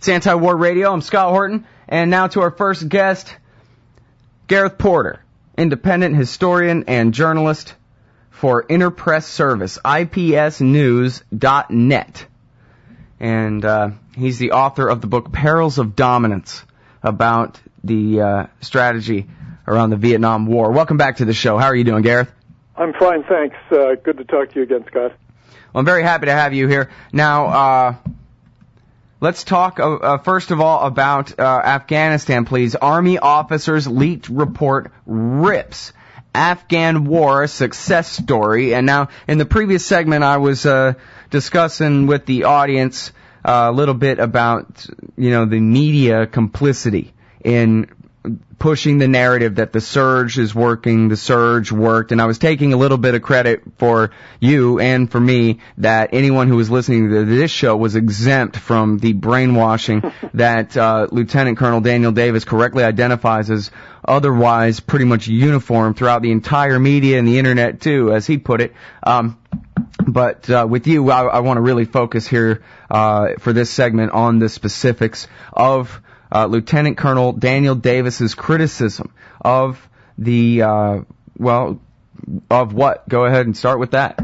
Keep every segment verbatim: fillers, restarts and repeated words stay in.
It's Anti-War Radio. I'm Scott Horton. And now to our first guest, Gareth Porter, independent historian and journalist for Interpress Service, I P S news dot net. And uh, he's the author of the book Perils of Dominance, about the uh, strategy around the Vietnam War. Welcome back to the show. How are you doing, Gareth? I'm fine, thanks. Uh, good to talk to you again, Scott. Well, I'm very happy to have you here. Now, uh, let's talk, uh, uh, first of all, about uh, Afghanistan, please. Army officers leaked report rips Afghan war success story. And now, in the previous segment, I was uh, discussing with the audience uh, a little bit about, you know, the media complicity in pushing the narrative that the surge is working, the surge worked, and I was taking a little bit of credit for you and for me that anyone who was listening to this show was exempt from the brainwashing that uh, Lieutenant Colonel Daniel Davis correctly identifies as otherwise pretty much uniform throughout the entire media and the internet too, as he put it. Um, but uh, with you, I, I want to really focus here uh, for this segment on the specifics of Uh, Lieutenant Colonel Daniel Davis's criticism of the, uh, well, of what? Go ahead and start with that.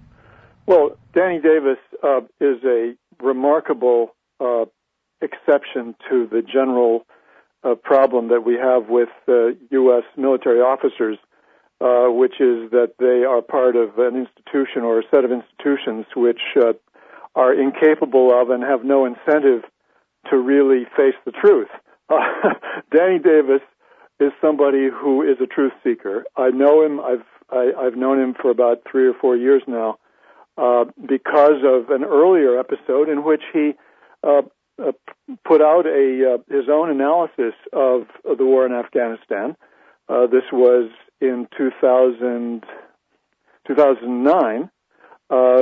Well, Danny Davis uh, is a remarkable uh, exception to the general uh, problem that we have with uh, U S military officers, uh, which is that they are part of an institution or a set of institutions which uh, are incapable of and have no incentive to really face the truth. Uh, Danny Davis is somebody who is a truth seeker. I know him. I've I, I've known him for about three or four years now, uh, because of an earlier episode in which he uh, uh, put out a uh, his own analysis of, of the war in Afghanistan. Uh, this was in two thousand, two thousand nine. Uh,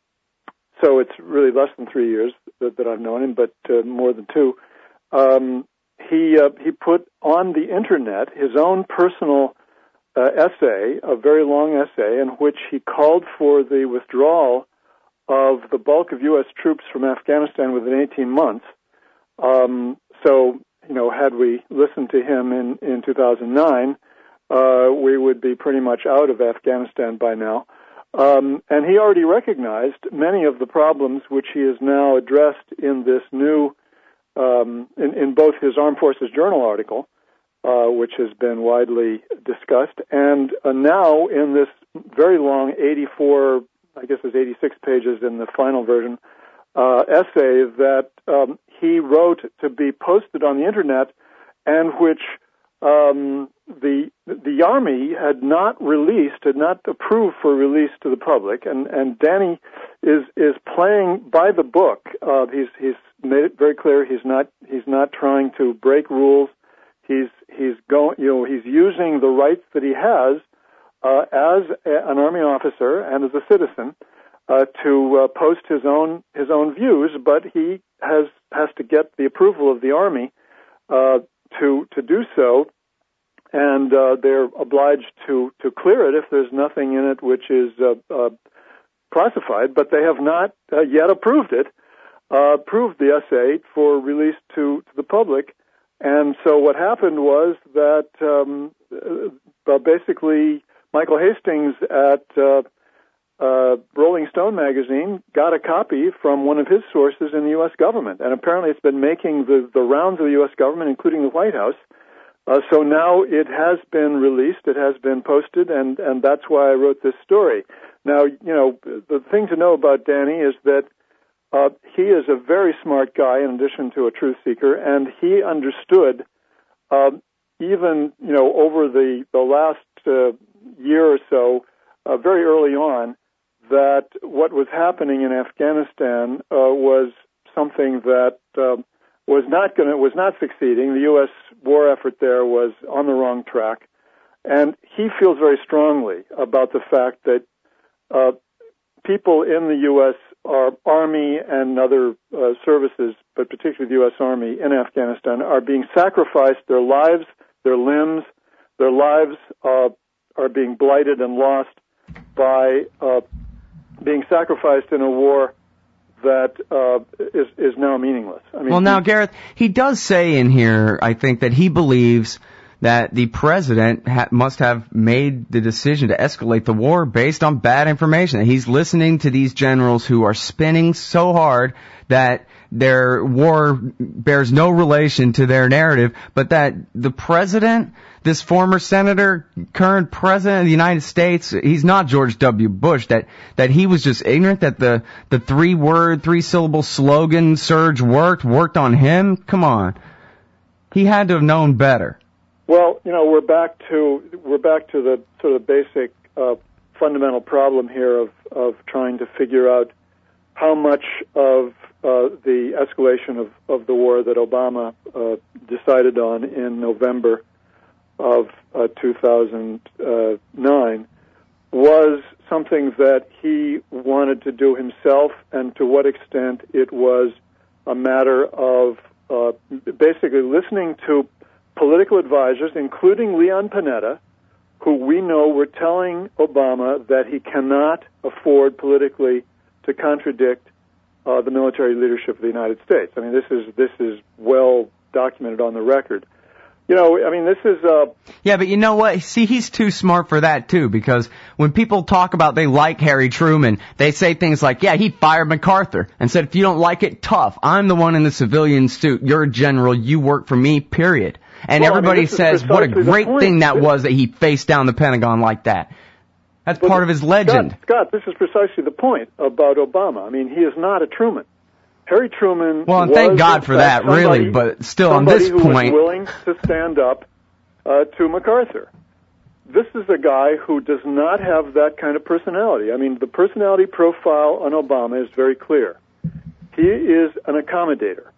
So it's really less than three years that, that I've known him, but uh, more than two. Um, he uh, he put on the internet his own personal uh, essay, a very long essay, in which he called for the withdrawal of the bulk of U S troops from Afghanistan within eighteen months. Um, so, you know, had we listened to him in, in two thousand nine, uh, we would be pretty much out of Afghanistan by now. Um, and he already recognized many of the problems which he has now addressed in this new, um, in, in both his Armed Forces Journal article, uh, which has been widely discussed, and uh, now in this very long eighty-four, I guess it's eighty-six pages in the final version, uh, essay that um, he wrote to be posted on the internet, and which um, the the Army had not released, had not approved for release to the public, and, and Danny is is playing by the book. Uh, he's he's made it very clear he's not he's not trying to break rules. He's he's going you know he's using the rights that he has uh, as a, an Army officer and as a citizen uh, to uh, post his own his own views, but he has has to get the approval of the Army uh, to to do so. And uh, they're obliged to, to clear it if there's nothing in it which is uh, uh, classified, but they have not uh, yet approved it, uh, approved the essay for release to, to the public. And so what happened was that um, uh, basically Michael Hastings at uh, uh, Rolling Stone magazine got a copy from one of his sources in the U S government, and apparently it's been making the, the rounds of the U S government, including the White House. Uh, so now it has been released, it has been posted, and, and that's why I wrote this story. Now, you know, the thing to know about Danny is that uh, he is a very smart guy in addition to a truth seeker, and he understood uh, even, you know, over the, the last uh, year or so, uh, very early on, that what was happening in Afghanistan uh, was something that uh, was not going to, was not succeeding. The U S war effort there was on the wrong track. And he feels very strongly about the fact that uh, people in the U S our Army and other uh, services, but particularly the U S Army in Afghanistan, are being sacrificed. Their lives, their limbs, their lives uh, are being blighted and lost by uh, being sacrificed in a war that uh, is is now meaningless. I mean, well, now, he, Gareth, he does say in here, I think, that he believes that the president ha- must have made the decision to escalate the war based on bad information. He's listening to these generals who are spinning so hard that their war bears no relation to their narrative, but that the president, this former senator, current president of the United States, he's not George W. Bush, that, that he was just ignorant that the, the three word, three syllable slogan surge worked, worked on him. Come on. He had to have known better. Well, you know, we're back to we're back to the sort of basic uh, fundamental problem here of, of trying to figure out how much of uh, the escalation of, of the war that Obama uh, decided on in November of uh, two thousand nine was something that he wanted to do himself, and to what extent it was a matter of uh, basically listening to political advisors, including Leon Panetta, who we know were telling Obama that he cannot afford politically to contradict uh, the military leadership of the United States. I mean, this is this is well documented on the record. You know, I mean, this is... Uh, yeah, but you know what? See, he's too smart for that, too, because when people talk about they like Harry Truman, they say things like, yeah, he fired MacArthur, and said, if you don't like it, tough. I'm the one in the civilian suit. You're a general. You work for me, period. And well, everybody I mean, says what a great thing that was that he faced down the Pentagon like that. That's but part of his legend. Scott, Scott, this is precisely the point about Obama. I mean, he is not a Truman. Harry Truman well, and was, thank God for that, somebody, really, but still on this who point... was willing to stand up uh, to MacArthur. This is a guy who does not have that kind of personality. I mean, the personality profile on Obama is very clear. He is an accommodator,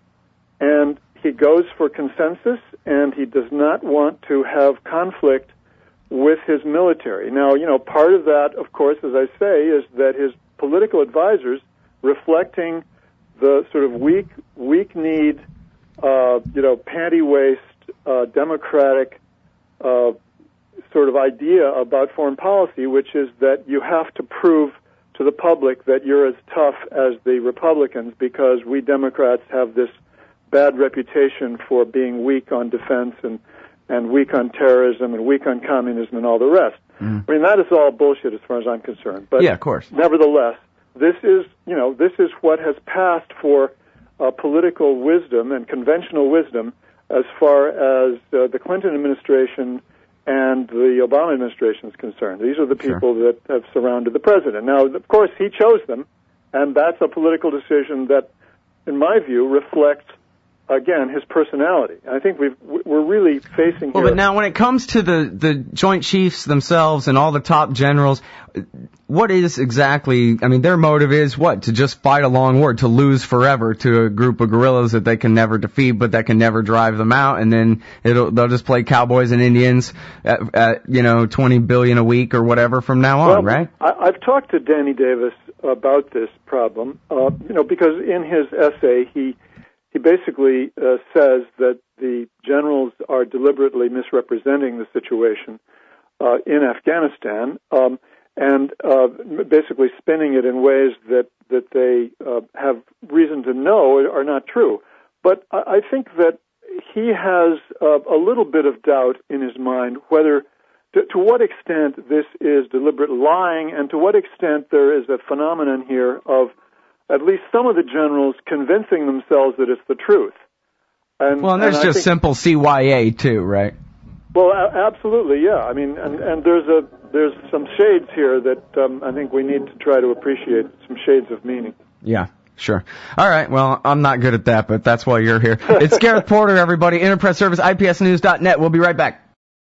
and he goes for consensus, and he does not want to have conflict with his military. Now, you know, part of that, of course, as I say, is that his political advisors, reflecting the sort of weak, weak-kneed, uh, you know, panty-waist, uh, democratic uh, sort of idea about foreign policy, which is that you have to prove to the public that you're as tough as the Republicans because we Democrats have this bad reputation for being weak on defense and, and weak on terrorism and weak on communism and all the rest. Mm. I mean, that is all bullshit as far as I'm concerned. But yeah, of course. Nevertheless, this is, you know, this is what has passed for uh, political wisdom and conventional wisdom as far as uh, the Clinton administration and the Obama administration is concerned. These are the people sure. that have surrounded the president. Now, of course, he chose them, and that's a political decision that, in my view, reflects, again, his personality. I think we've, we're really facing well, here... But now when it comes to the, the Joint Chiefs themselves and all the top generals, what is exactly, I mean, their motive is what? To just fight a long war, to lose forever to a group of guerrillas that they can never defeat, but that can never drive them out, and then it'll, they'll just play cowboys and Indians at, at you know, twenty billion a week or whatever from now on, well, right? I, I've talked to Danny Davis about this problem, uh, you know, because in his essay, he He basically uh, says that the generals are deliberately misrepresenting the situation uh, in Afghanistan um, and uh, basically spinning it in ways that, that they uh, have reason to know are not true. But I, I think that he has uh, a little bit of doubt in his mind whether, to, to what extent this is deliberate lying and to what extent there is a phenomenon here of at least some of the generals convincing themselves that it's the truth. And, well, and there's and just think, simple C Y A too, right? Well, a- absolutely, yeah. I mean, and, and there's a there's some shades here that um, I think we need to try to appreciate, some shades of meaning. Yeah, sure. All right, well, I'm not good at that, but that's why you're here. It's Gareth Porter, everybody, Interpress Service, I P S news dot net. We'll be right back.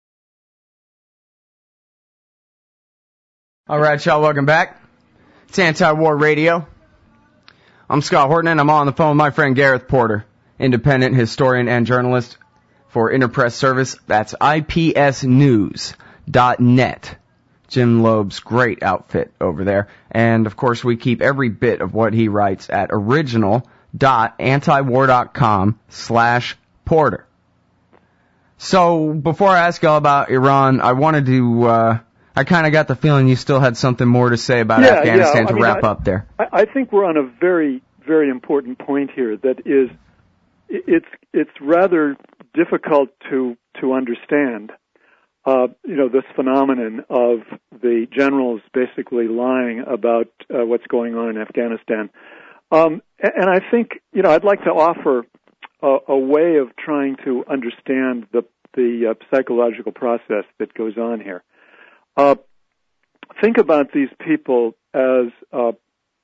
All right, y'all, welcome back. It's Anti-War Radio. I'm Scott Horton, and I'm on the phone with my friend Gareth Porter, independent historian and journalist for Interpress Service. That's I P S news dot net. Jim Loeb's great outfit over there. And, of course, we keep every bit of what he writes at original dot antiwar dot com slash Porter. So, before I ask y'all about Iran, I wanted to... Uh, I kind of got the feeling you still had something more to say about yeah, Afghanistan yeah. to I mean, wrap I, up there. I think we're on a very very important point here that is, it's it's rather difficult to to understand. Uh, you know, this phenomenon of the generals basically lying about uh, what's going on in Afghanistan. Um, and I think, you know, I'd like to offer a, a way of trying to understand the the uh, psychological process that goes on here. Uh, think about these people as uh,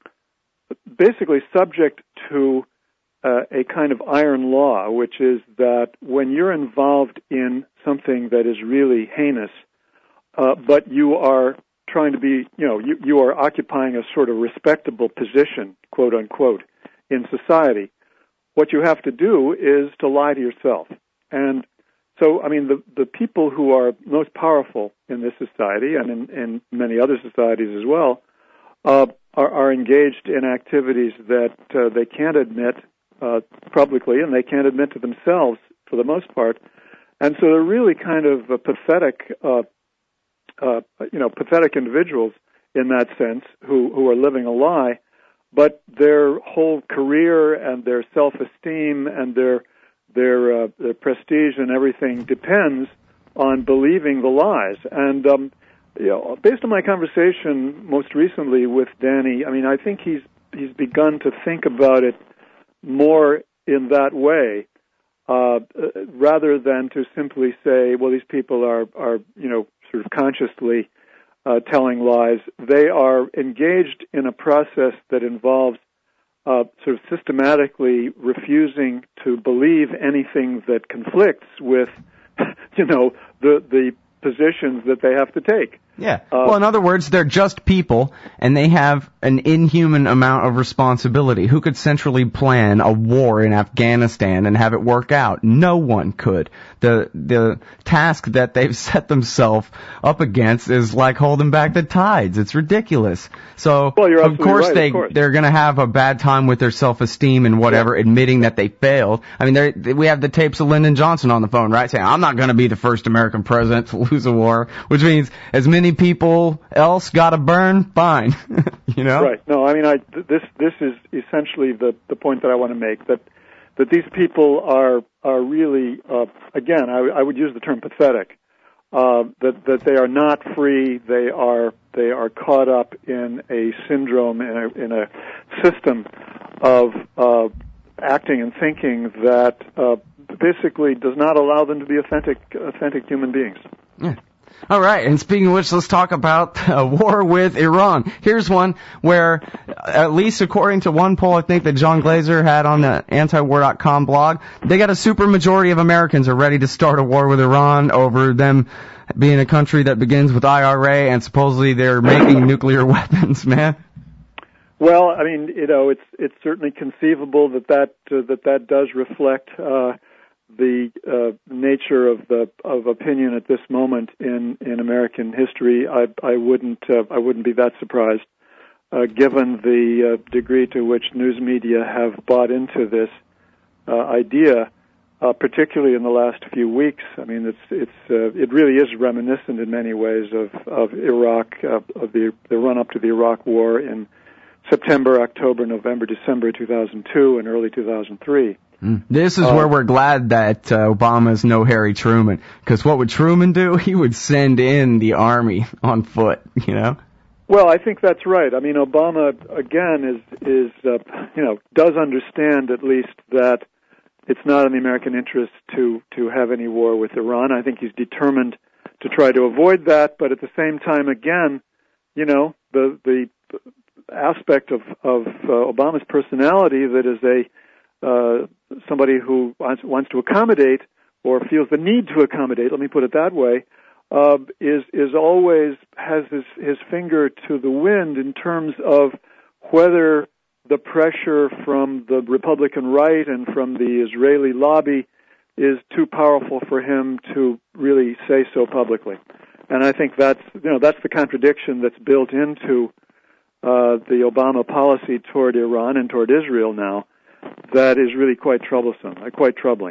basically subject to uh, a kind of iron law, which is that when you're involved in something that is really heinous, uh, but you are trying to be, you know, you, you are occupying a sort of respectable position, quote unquote, in society, what you have to do is to lie to yourself. And so, I mean, the, the people who are most powerful in this society and in, in many other societies as well, uh, are, are engaged in activities that uh, they can't admit uh, publicly, and they can't admit to themselves for the most part. And so they're really kind of uh, pathetic, uh, uh, you know, pathetic individuals in that sense who, who are living a lie, but their whole career and their self-esteem and their their, uh, their prestige and everything depends on believing the lies. And um, you know, based on my conversation most recently with Danny, I mean, I think he's he's begun to think about it more in that way, uh, rather than to simply say, well, these people are, are you know, sort of consciously uh, telling lies. They are engaged in a process that involves uh, sort of systematically refusing to believe anything that conflicts with, you know, the the positions that they have to take. Yeah. Well, in other words, they're just people, and they have an inhuman amount of responsibility. Who could centrally plan a war in Afghanistan and have it work out? No one could. The the task that they've set themselves up against is like holding back the tides. It's ridiculous. So, well, you're of course, right, they, of course. they're going to have a bad time with their self-esteem and whatever, yeah. admitting that they failed. I mean, we have the tapes of Lyndon Johnson on the phone, right, saying, I'm not going to be the first American president to lose a war, which means as many people else got to burn, fine. You know? Right. No, I mean, I, this this is essentially the, the point that I want to make, that that these people are are really, uh, again, I, I would use the term pathetic, uh, that that they are not free, they are they are caught up in a syndrome, in a, in a system of uh, acting and thinking that uh, basically does not allow them to be authentic authentic human beings. Yeah. All right, and speaking of which, let's talk about a war with Iran. Here's one where, at least according to one poll I think that John Glazer had on the anti war dot com blog, they got a super majority of Americans are ready to start a war with Iran over them being a country that begins with I R A and supposedly they're making nuclear weapons, man. Well, I mean, you know, it's it's certainly conceivable that that uh, that that does reflect uh the uh, nature of the of opinion at this moment in, in American history. I I wouldn't uh, I wouldn't be that surprised, uh, given the uh, degree to which news media have bought into this uh, idea, uh, particularly in the last few weeks. I mean, it's it's uh, it really is reminiscent in many ways of of Iraq, uh, of the the run up to the Iraq War in September, October, November, December two thousand two, and early two thousand three. Mm. This is uh, where we're glad that uh, Obama's no Harry Truman, because what would Truman do? He would send in the army on foot, you know? Well, I think that's right. I mean, Obama, again, is, is uh, you know, does understand at least that it's not in the American interest to, to have any war with Iran. I think he's determined to try to avoid that, but at the same time, again, you know, the, the aspect of, of uh, Obama's personality that is a Uh, somebody who wants, wants to accommodate or feels the need to accommodate, let me put it that way, uh, is is always has his, his finger to the wind in terms of whether the pressure from the Republican right and from the Israeli lobby is too powerful for him to really say so publicly. And I think that's, you know, that's the contradiction that's built into uh, the Obama policy toward Iran and toward Israel now. That is really quite troublesome, uh, quite troubling.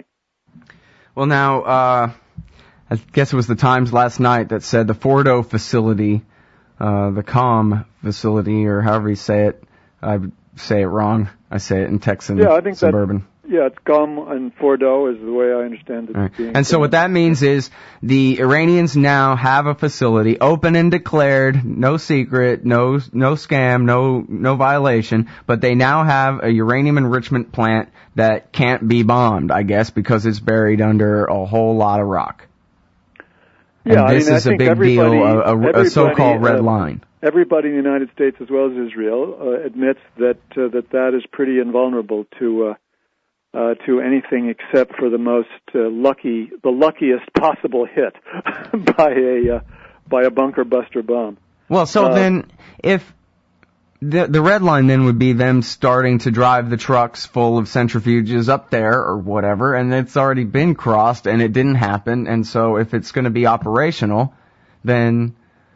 Well, now, uh, I guess it was the Times last night that said the Fordo facility, uh, the CALM facility, or however you say it, uh, say it wrong. I say it in Texan yeah, I think suburban. That, yeah, it's Qom and Fordo is the way I understand it. Right. Being and so what that means is the Iranians now have a facility open and declared, no secret, no no scam, no no violation, but they now have a uranium enrichment plant that can't be bombed, I guess, because it's buried under a whole lot of rock. Yeah, and this I mean, is I a big deal, a, a, a so-called red uh, line. Everybody in the United States, as well as Israel, uh, admits that uh, that that is pretty invulnerable to uh, uh, to anything except for the most uh, lucky, the luckiest possible hit by a uh, by a bunker buster bomb. Well, so uh, then, if the the red line then would be them starting to drive the trucks full of centrifuges up there or whatever, and it's already been crossed and it didn't happen, and so if it's going to be operational, then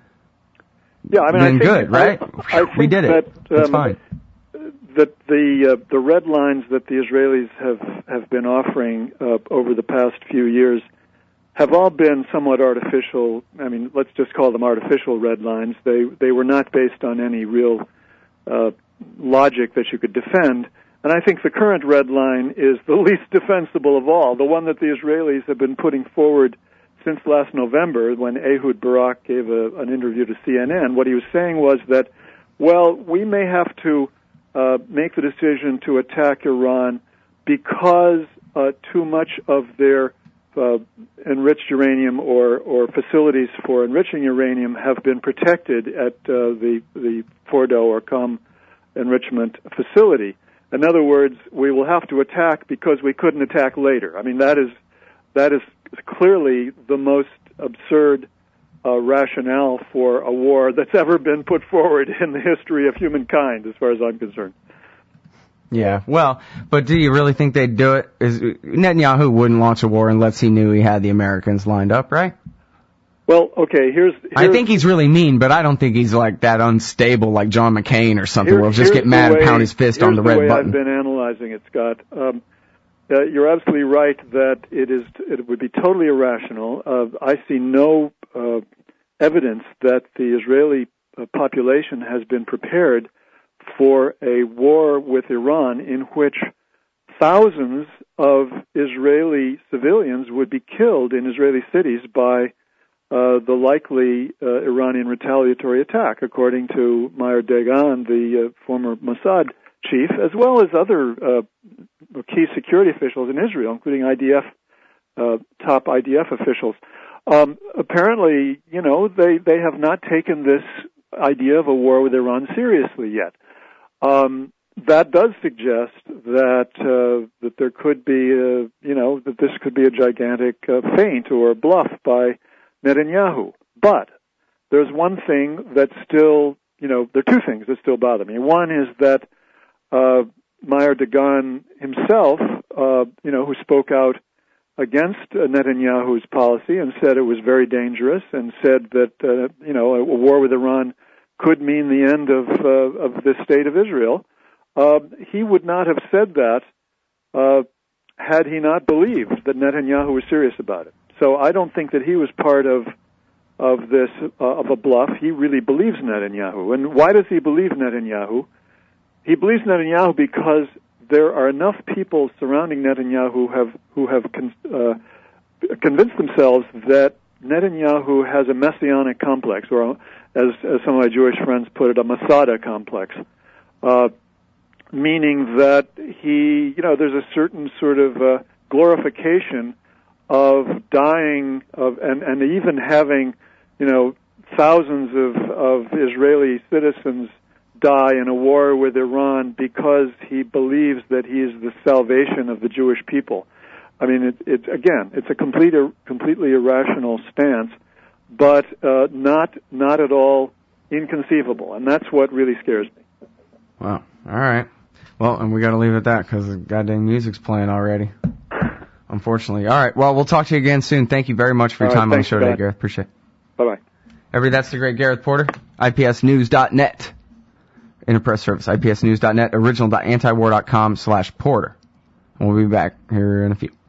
yeah, I mean, then I think, good, right? I, I think we did it. That, um, it's fine. That the uh, the red lines that the Israelis have have been offering uh, over the past few years have all been somewhat artificial. I mean, let's just call them artificial red lines. They they were not based on any real uh, logic that you could defend. And I think the current red line is the least defensible of all, the one that the Israelis have been putting forward since last November when Ehud Barak gave a, an interview to C N N. What he was saying was that, well, we may have to uh, make the decision to attack Iran because uh, too much of their uh, enriched uranium or, or facilities for enriching uranium have been protected at uh, the, the Fordo or Qom enrichment facility. In other words, we will have to attack because we couldn't attack later. I mean, that is that is clearly the most absurd uh, rationale for a war that's ever been put forward in the history of humankind, as far as I'm concerned. Yeah, well, but do you really think they'd do it? Is, Netanyahu wouldn't launch a war unless he knew he had the Americans lined up, right? Well, okay, here's... here's I think he's really mean, but I don't think he's like that unstable like John McCain or something where he'll just get mad way, and pound his fist on the red button. button. I've been analyzing it, Scott. Um, uh, you're absolutely right that it is. It would be totally irrational. Uh, I see no uh, evidence that the Israeli uh, population has been prepared for a war with Iran in which thousands of Israeli civilians would be killed in Israeli cities by Uh, the likely uh, Iranian retaliatory attack, according to Meir Dagan, the uh, former Mossad chief, as well as other uh, key security officials in Israel, including I D F, uh, top I D F officials. Um, apparently, you know, they, they have not taken this idea of a war with Iran seriously yet. Um, that does suggest that uh, that there could be, a, you know, that this could be a gigantic uh, feint or bluff by Netanyahu. But there's one thing that still, you know, there are two things that still bother me. One is that uh, Meir Dagan himself, uh, you know, who spoke out against uh, Netanyahu's policy and said it was very dangerous and said that, uh, you know, a, a war with Iran could mean the end of, uh, of the state of Israel. Uh, he would not have said that uh, had he not believed that Netanyahu was serious about it. So I don't think that he was part of of this uh, of a bluff. He really believes Netanyahu. And why does he believe Netanyahu? He believes Netanyahu because there are enough people surrounding Netanyahu who have who have con- uh, convinced themselves that Netanyahu has a messianic complex, or as as some of my Jewish friends put it, a Masada complex, uh, meaning that he, you know, there's a certain sort of uh, glorification of dying of and, and even having, you know, thousands of, of Israeli citizens die in a war with Iran because he believes that he is the salvation of the Jewish people. I mean, it, it again, it's a complete, completely irrational stance, but uh, not not at all inconceivable, and that's what really scares me. Wow. All right. Well, and we got to leave it at that because the goddamn music's playing already. Unfortunately. All right. Well, we'll talk to you again soon. Thank you very much for your All time right, on the show today, that. Gareth. Appreciate it. Bye-bye. Everybody, that's the great Gareth Porter. I P S news dot net. Interpress service. I P S news dot net. Original dot antiwar dot com slash Porter. And we'll be back here in a few.